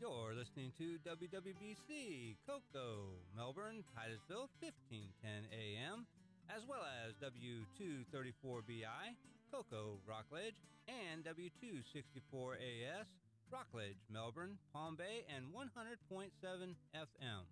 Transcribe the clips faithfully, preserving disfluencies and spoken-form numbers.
You're listening to W W B C, Cocoa, Melbourne, Titusville, fifteen ten A M, as well as W two thirty-four B I, Cocoa, Rockledge, and W two sixty-four A S, Rockledge, Melbourne, Palm Bay, and one hundred point seven F M.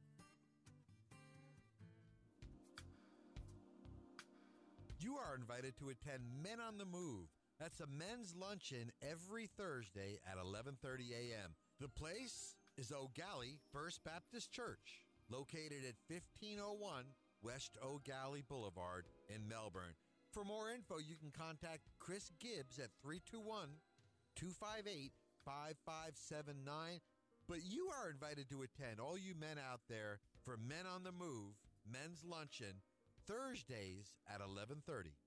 You are invited to attend Men on the Move. That's a men's luncheon every Thursday at eleven thirty A M. The place is O'Galley First Baptist Church, located at fifteen oh one West O'Galley Boulevard in Melbourne. For more info, you can contact Chris Gibbs at three two one, two five eight, five five seven nine. But you are invited to attend, all you men out there, for Men on the Move, men's luncheon, Thursdays at eleven thirty.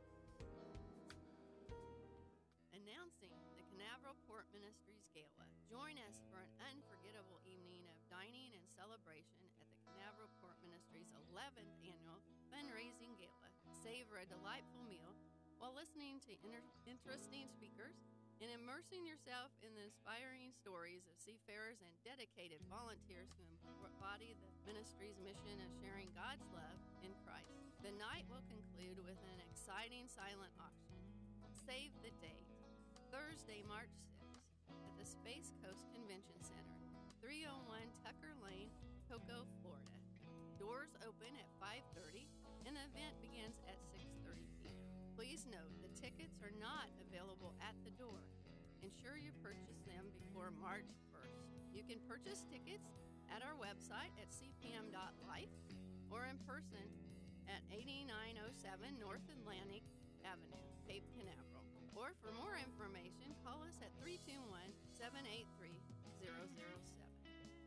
Announcing the Canaveral Port Ministries Gala. Join us for an unforgettable evening of dining and celebration at the Canaveral Port Ministries' eleventh annual fundraising gala. Savor a delightful meal while listening to inter- interesting speakers and immersing yourself in the inspiring stories of seafarers and dedicated volunteers who embody the ministry's mission of sharing God's love in Christ. The night will conclude with an exciting silent auction. Save the date. Thursday, March sixth, at the Space Coast Convention Center, three oh one Tucker Lane, Cocoa, Florida. Doors open at five thirty, and the event begins at six thirty p.m. Please note the tickets are not available at the door. Ensure you purchase them before March first. You can purchase tickets at our website at c p m dot life or in person at eighty-nine oh seven North Atlantic Avenue, Cape Canaveral. Or for more information, call us at three two one, seven eight three, zero zero seven.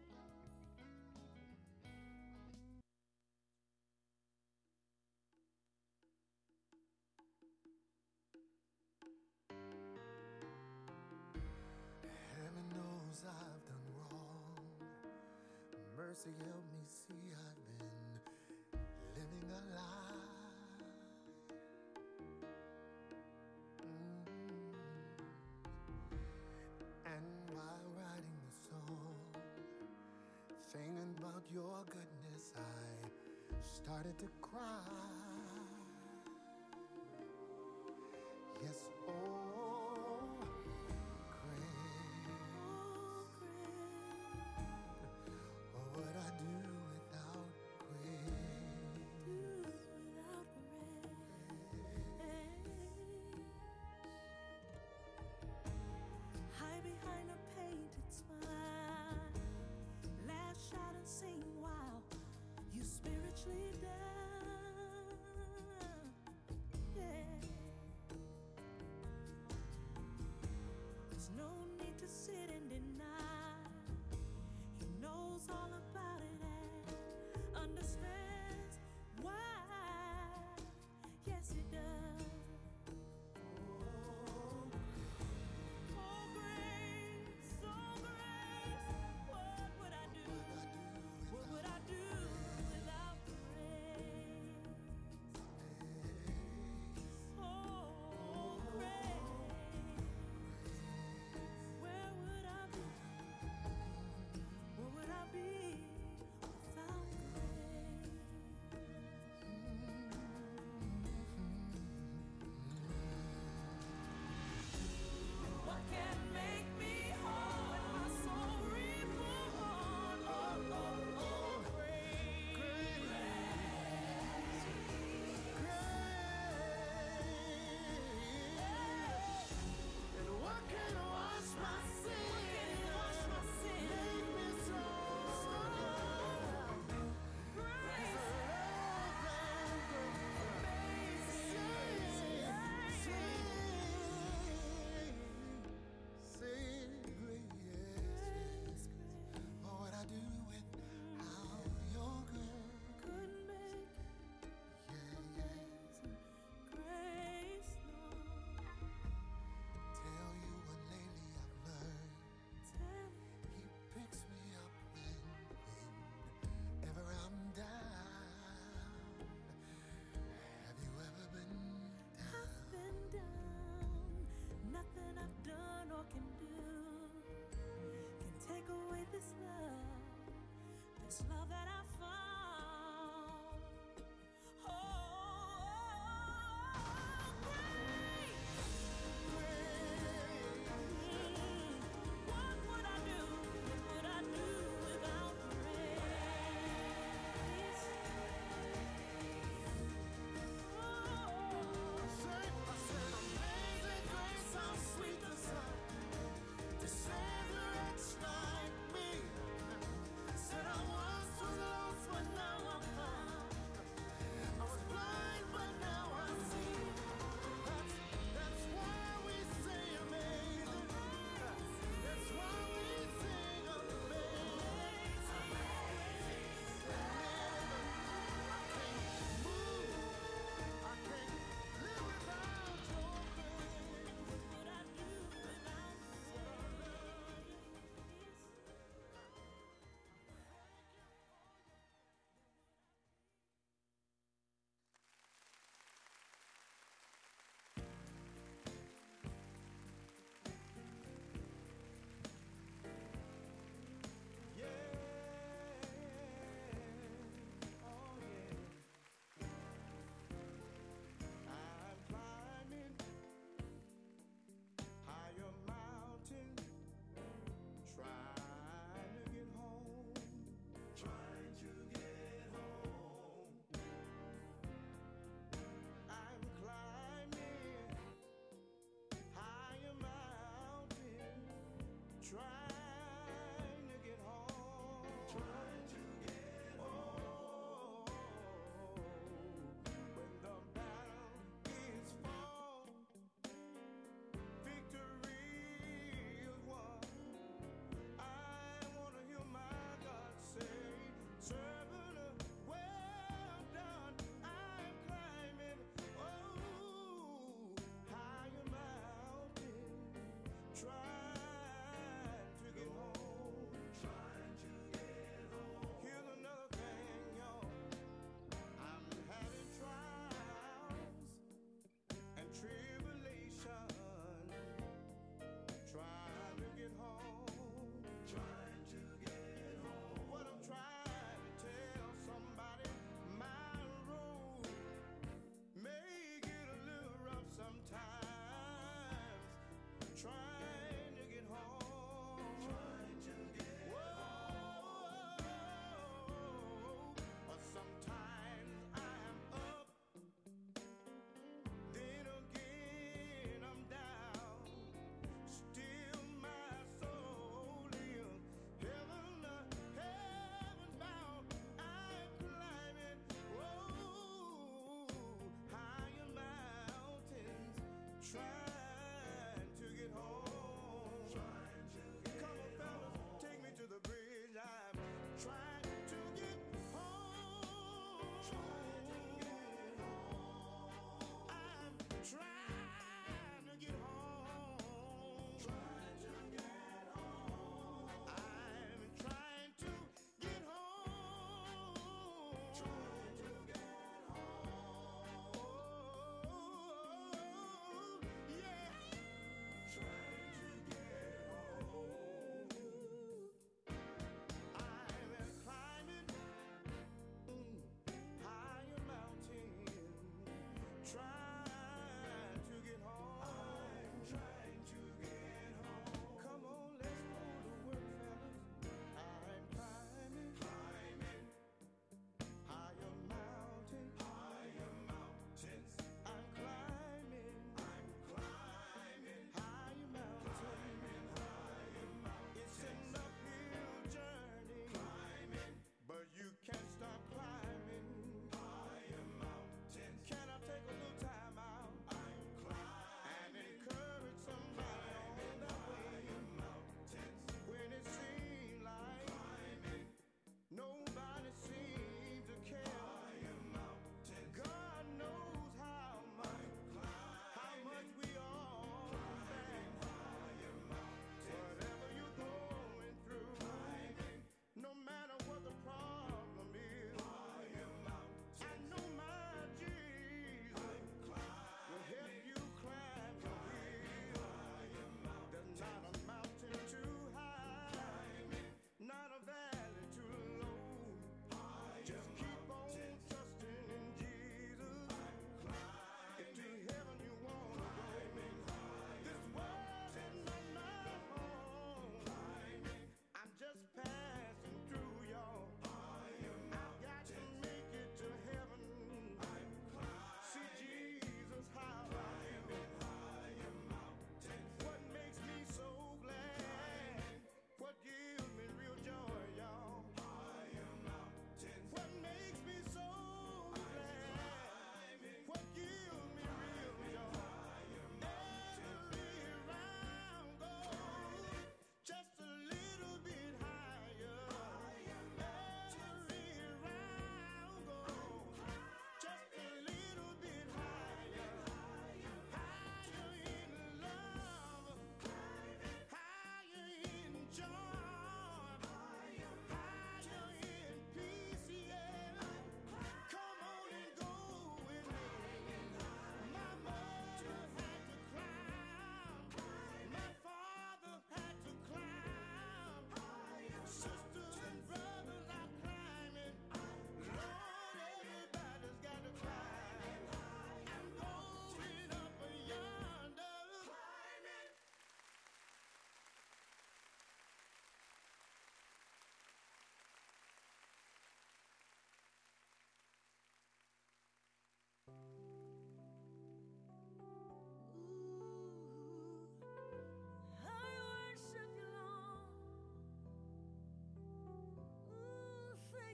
Heaven knows I've done wrong. Mercy help me see I've been living a lie. Thinking about your goodness, I started to cry. Yes, oh, great, oh, great. What would I do without grace? Do without grace. Hide behind a painted smile. Shout and sing while you spiritually die.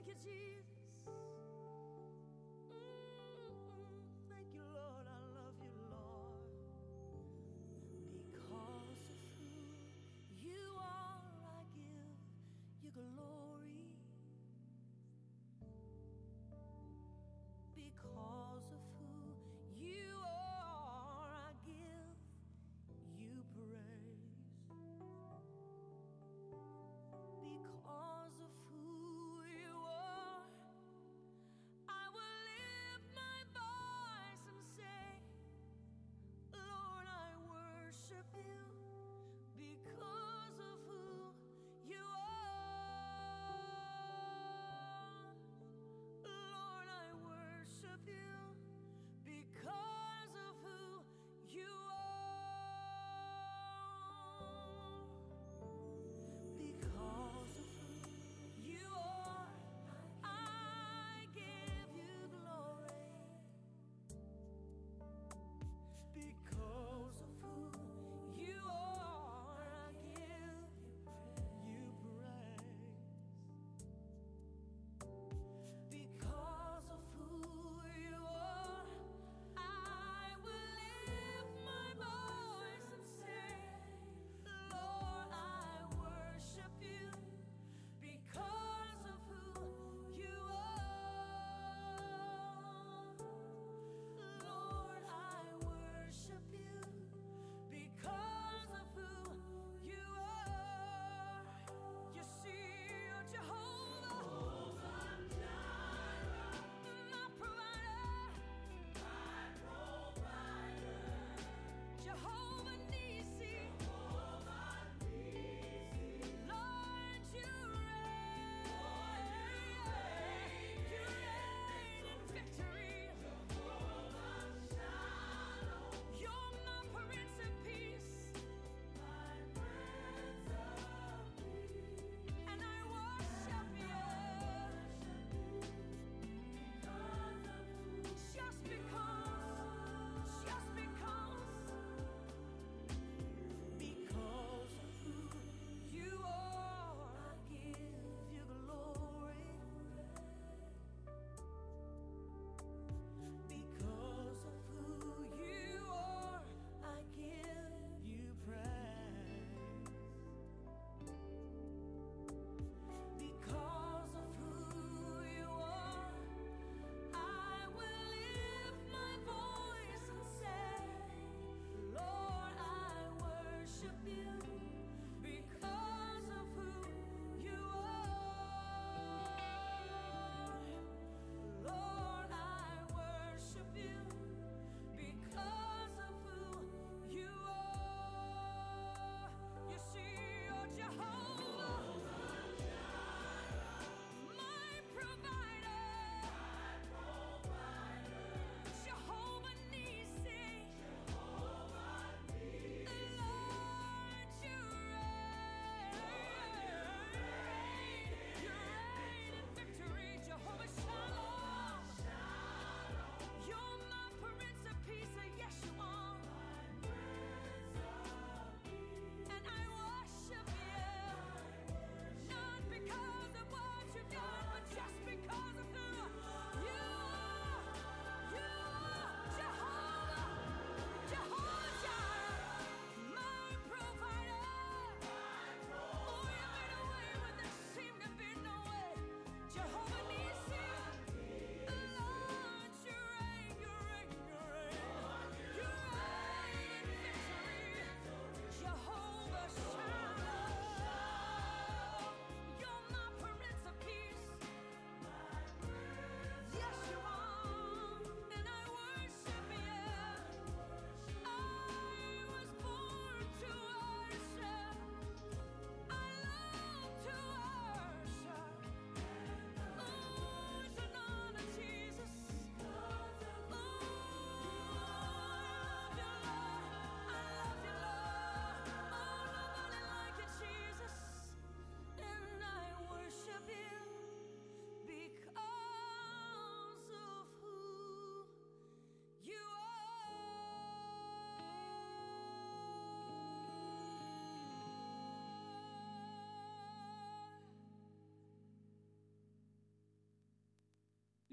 Thank you, Jesus. Thank you, Lord. I love you, Lord. Because of who you are, I give you glory. Because of who you are, I give you praise. Because of who you are,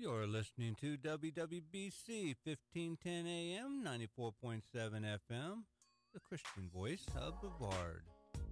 You're listening to W W B C fifteen ten A M, ninety-four point seven F M, the Christian voice of Brevard.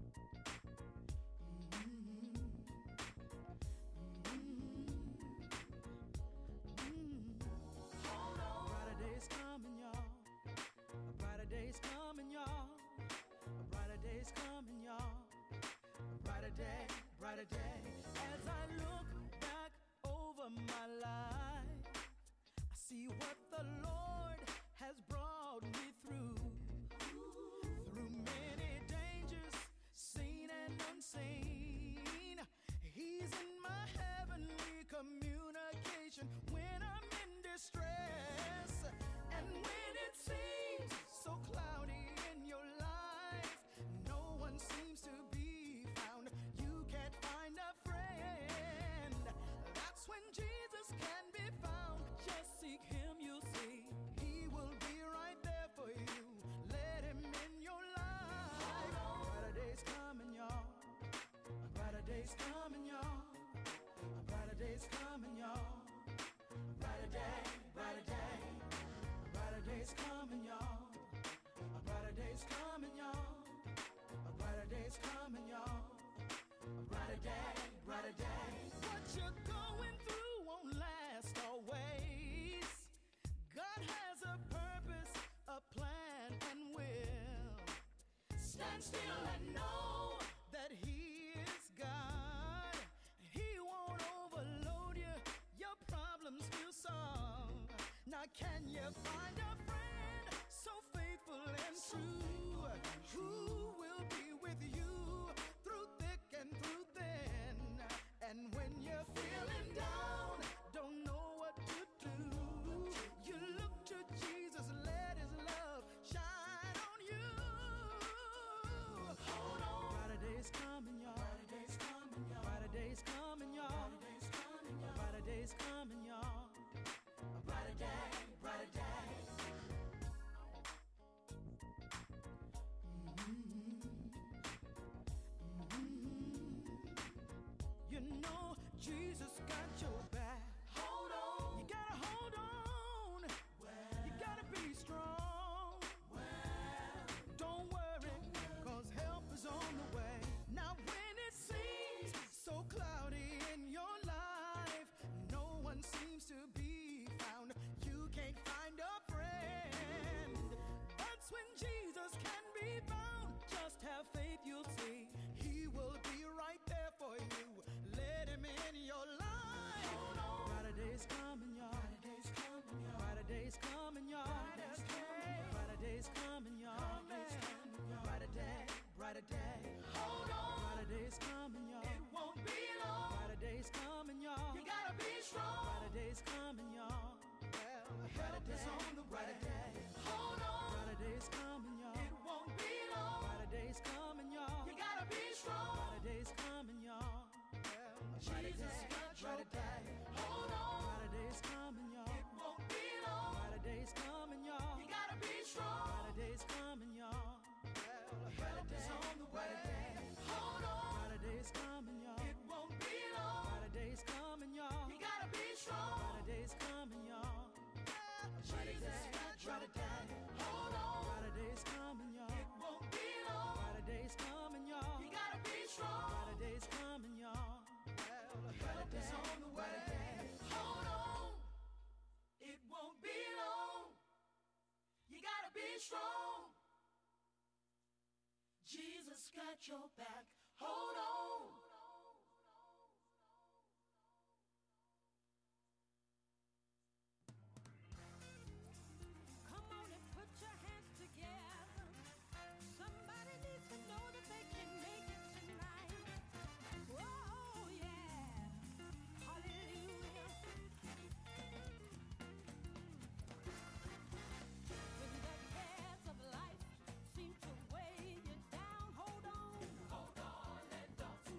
Still and know that he is God. He won't overload you, your problems will solve. Now can you find a friend so faithful and true, who will be with you through thick and through thin? And when you're feeling down, don't know what to do, you look to Jesus, let his love shine on you. Hold on. Brighter days coming, y'all. Brighter days coming, y'all. Brighter days coming, y'all. Brighter days coming, y'all. A brighter day, brighter day. Mm-hmm. Mm-hmm. You know Jesus got your back. Hold on. You gotta hold on. Well, you gotta be strong. Well, don't worry, cause help is on the way. Now when it seems so cloudy in your life, no one seems to be found, you can't find a friend, that's when Jesus can be found. Just have faith, you'll see, he will be right there for you. Let him in your life. Hold on. Brighter days coming, y'all. Brighter days coming, y'all. Brighter days coming, y'all. Brighter days coming, y'all. Brighter day, brighter day. Hold on. Brighter days coming, y'all. It won't be long. Brighter days coming, y'all. You gotta be strong. Brighter days coming, y'all. Well, brighter days on the brighter day. Hold on. Brighter days coming, y'all. It won't be long. Brighter days coming, y'all. You gotta be strong. Brighter days coming, y'all. Well, Jesus got your back. Hold on. Brighter days coming, y'all. It won't be long. Brighter days coming, y'all. You gotta be strong. Brighter days coming, y'all. Well, brighter days on the brighter day. Hold on. Brighter days coming, y'all. It won't be long. Brighter days coming, y'all. You gotta be strong. Brighter days coming, y'all. Jesus got your back. Hold on. Brighter days coming, y'all. It won't be long. Brighter days coming, y'all. You gotta be strong. Brighter days coming, y'all. Well, brighter days on the brighter day. Hold on. It won't be long. You gotta be strong. Jesus got your back. Hold on. Come on and put your hands together. Somebody needs to know that they can make it tonight. Oh, yeah. Hallelujah. When the cares of life seem to weigh you down, hold on. Hold on and don't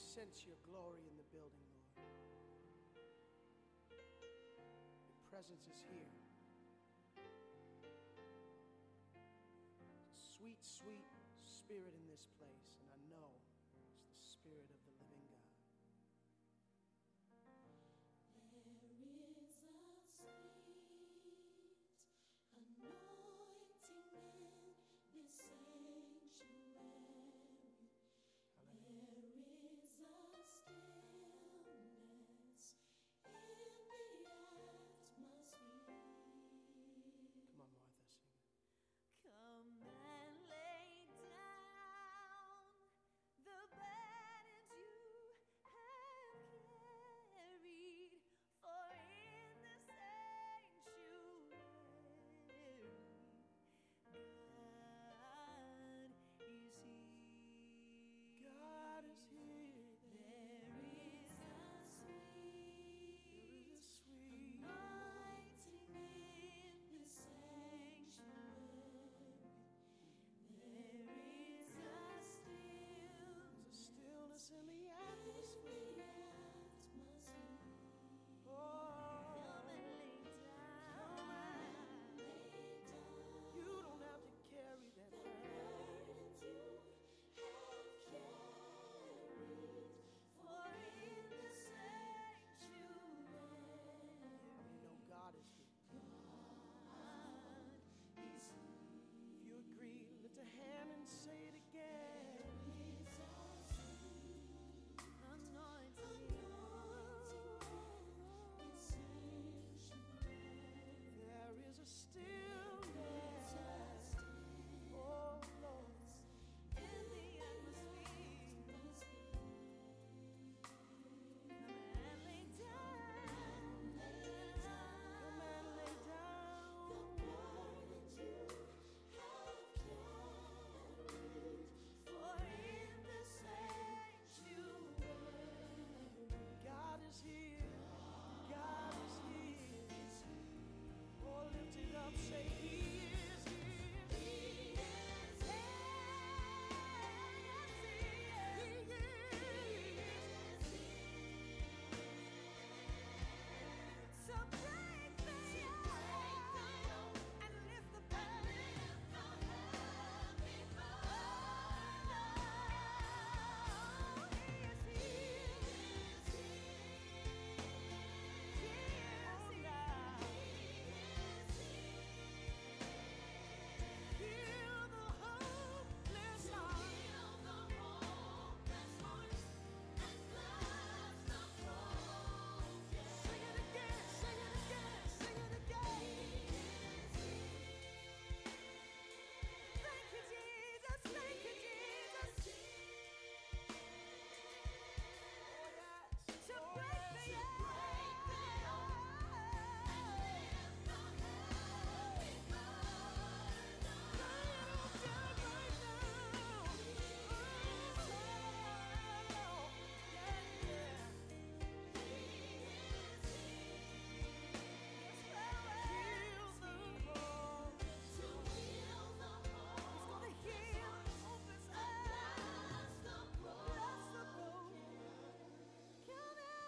sense your glory in the building, Lord. Your presence is here. Sweet, sweet spirit in this place.